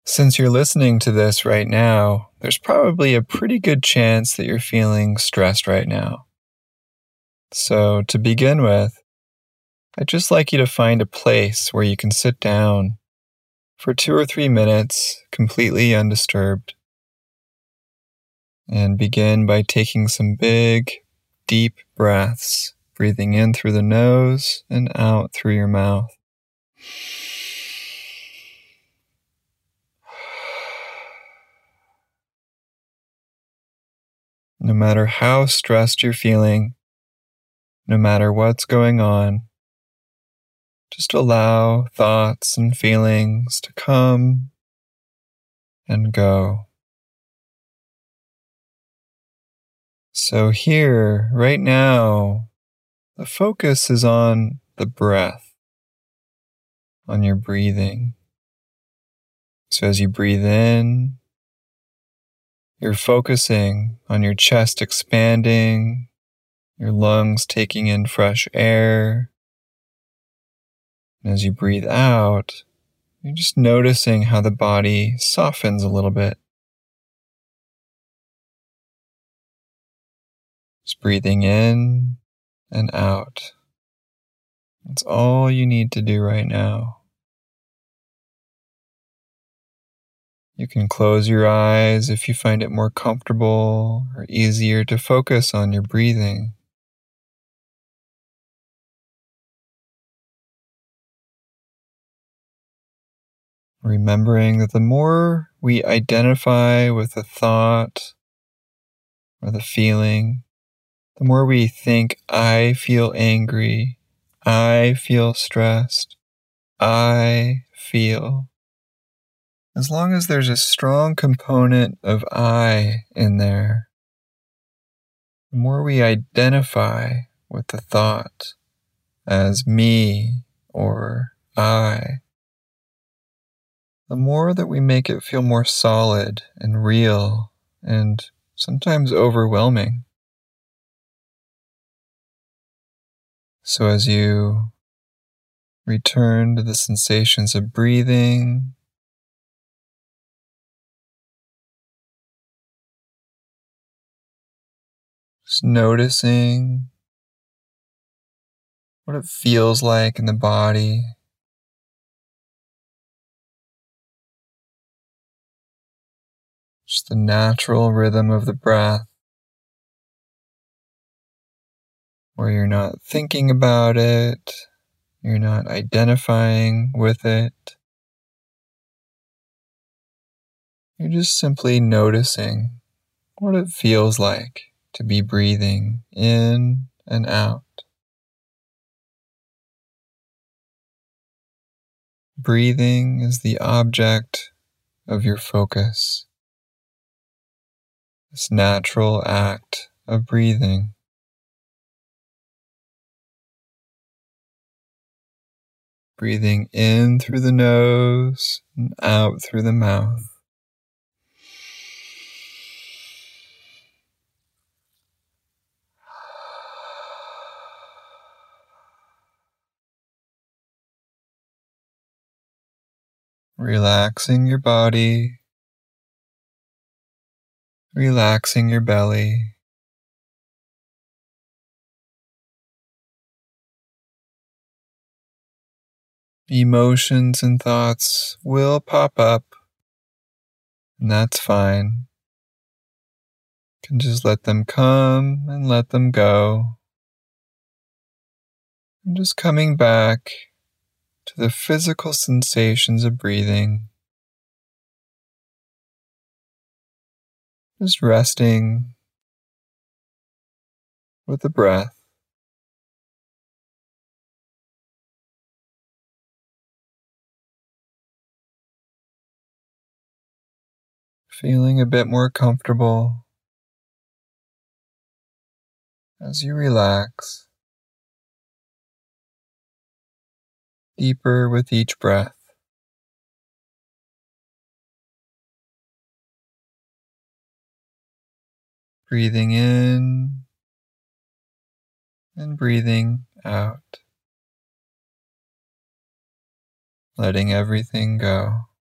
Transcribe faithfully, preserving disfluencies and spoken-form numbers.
Since you're listening to this right now, there's probably a pretty good chance that you're feeling stressed right now. So, to begin with, I'd just like you to find a place where you can sit down for two or three minutes completely undisturbed. And begin by taking some big, deep breaths, breathing in through the nose and out through your mouth. No matter how stressed you're feeling, no matter what's going on, just allow thoughts and feelings to come and go. So here, right now, the focus is on the breath, on your breathing. So as you breathe in, you're focusing on your chest expanding, your lungs taking in fresh air. And as you breathe out, you're just noticing how the body softens a little bit. Just breathing in and out. That's all you need to do right now. You can close your eyes if you find it more comfortable or easier to focus on your breathing. Remembering that the more we identify with the thought or the feeling, the more we think, I feel angry, I feel stressed, I feel. As long as there's a strong component of I in there, the more we identify with the thought as me or I, the more that we make it feel more solid and real and sometimes overwhelming. So as you return to the sensations of breathing, just noticing what it feels like in the body. Just the natural rhythm of the breath, where you're not thinking about it, you're not identifying with it. You're just simply noticing what it feels like to be breathing in and out. Breathing is the object of your focus. This natural act of breathing. Breathing in through the nose and out through the mouth. Relaxing your body, relaxing your belly. Emotions and thoughts will pop up, and that's fine. You can just let them come and let them go. And just coming back to the physical sensations of breathing. Just resting with the breath. Feeling a bit more comfortable as you relax deeper with each breath. Breathing in and breathing out. Letting everything go.